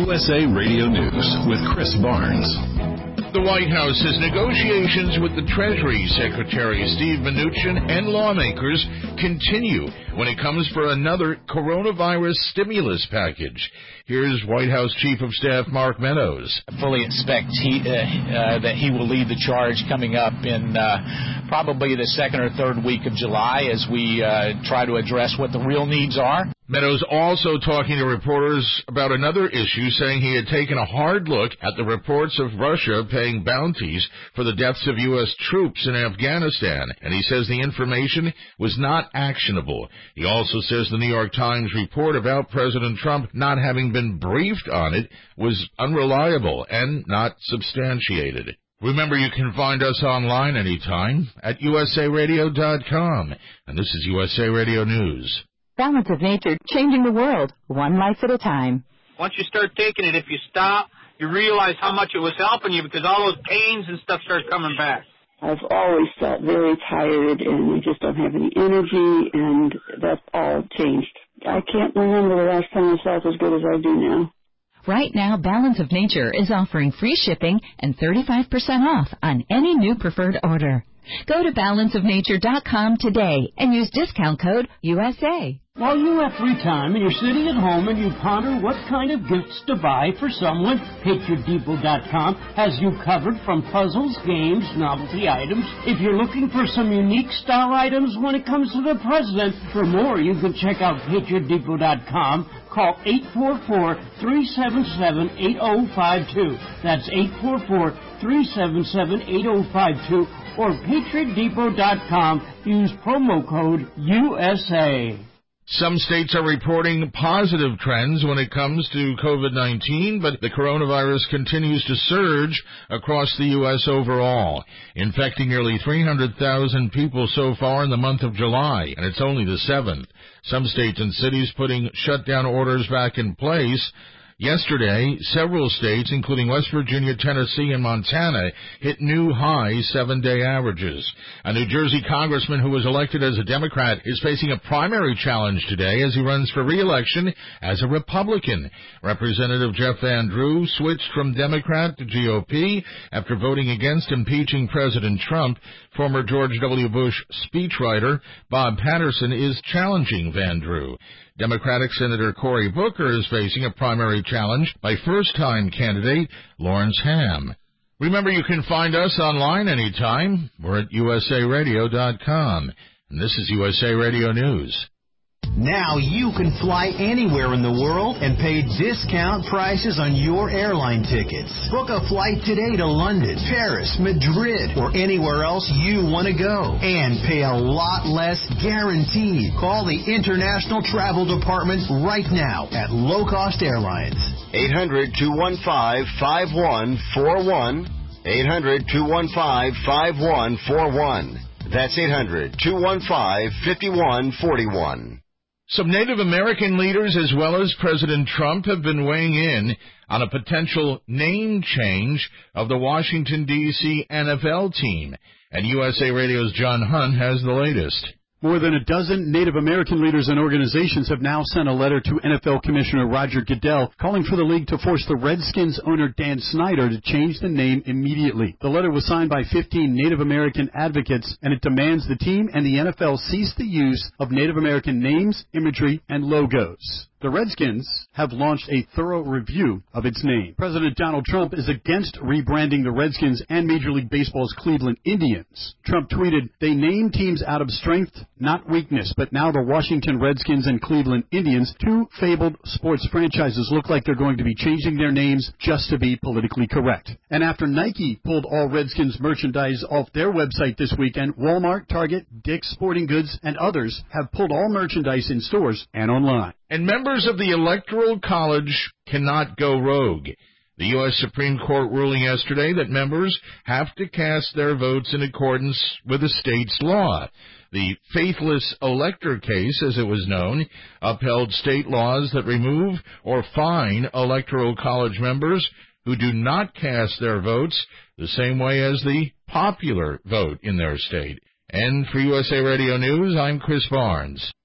USA Radio News with Chris Barnes. The White House says negotiations with the Treasury Secretary Steve Mnuchin and lawmakers continue when it comes for another coronavirus stimulus package. Here's White House Chief of Staff Mark Meadows. I fully expect that he will lead the charge coming up in probably the second or third week of July as we try to address what the real needs are. Meadows also talking to reporters about another issue, saying he had taken a hard look at the reports of Russia paying bounties for the deaths of U.S. troops in Afghanistan, and he says the information was not actionable. He also says the New York Times report about President Trump not having been briefed on it was unreliable and not substantiated. Remember, you can find us online anytime at usaradio.com, and this is USA Radio News. Balance of Nature, changing the world, one life at a time. Once you start taking it, if you stop, you realize how much it was helping you because all those pains and stuff start coming back. I've always felt very tired and I just don't have any energy, and that's all changed. I can't remember the last time I felt as good as I do now. Right now, Balance of Nature is offering free shipping and 35% off on any new preferred order. Go to balanceofnature.com today and use discount code USA. While you have free time and you're sitting at home and you ponder what kind of gifts to buy for someone, PatriotDepot.com has you covered from puzzles, games, novelty items. If you're looking for some unique style items when it comes to the president, for more you can check out PatriotDepot.com. Call 844-377-8052. That's 844-377-8052. Or PatriotDepot.com. Use promo code USA. Some states are reporting positive trends when it comes to COVID-19, but the coronavirus continues to surge across the U.S. overall, infecting nearly 300,000 people so far in the month of July, and it's only the 7th. Some states and cities putting shutdown orders back in place. Yesterday, several states, including West Virginia, Tennessee, and Montana, hit new high 7-day averages. A New Jersey congressman who was elected as a Democrat is facing a primary challenge today as he runs for re-election as a Republican. Representative Jeff Van Drew switched from Democrat to GOP after voting against impeaching President Trump. Former George W. Bush speechwriter Bob Patterson is challenging Van Drew. Democratic Senator Cory Booker is facing a primary challenge by first-time candidate Lawrence Ham. Remember, you can find us online anytime. We're at usaradio.com. And this is USA Radio News. Now you can fly anywhere in the world and pay discount prices on your airline tickets. Book a flight today to London, Paris, Madrid, or anywhere else you want to go. And pay a lot less guaranteed. Call the International Travel Department right now at Low Cost Airlines. 800-215-5141. 800-215-5141. That's 800-215-5141. Some Native American leaders, as well as President Trump, have been weighing in on a potential name change of the Washington, D.C. NFL team. And USA Radio's John Hunt has the latest. More than a dozen Native American leaders and organizations have now sent a letter to NFL Commissioner Roger Goodell calling for the league to force the Redskins owner Dan Snyder to change the name immediately. The letter was signed by 15 Native American advocates, and it demands the team and the NFL cease the use of Native American names, imagery, and logos. The Redskins have launched a thorough review of its name. President Donald Trump is against rebranding the Redskins and Major League Baseball's Cleveland Indians. Trump tweeted, "They name teams out of strength, not weakness, but now the Washington Redskins and Cleveland Indians, two fabled sports franchises, look like they're going to be changing their names just to be politically correct." And after Nike pulled all Redskins merchandise off their website this weekend, Walmart, Target, Dick's Sporting Goods, and others have pulled all merchandise in stores and online. And members of the Electoral College cannot go rogue. The U.S. Supreme Court ruling yesterday that members have to cast their votes in accordance with the state's law. The faithless elector case, as it was known, upheld state laws that remove or fine Electoral College members who do not cast their votes the same way as the popular vote in their state. And for USA Radio News, I'm Chris Barnes.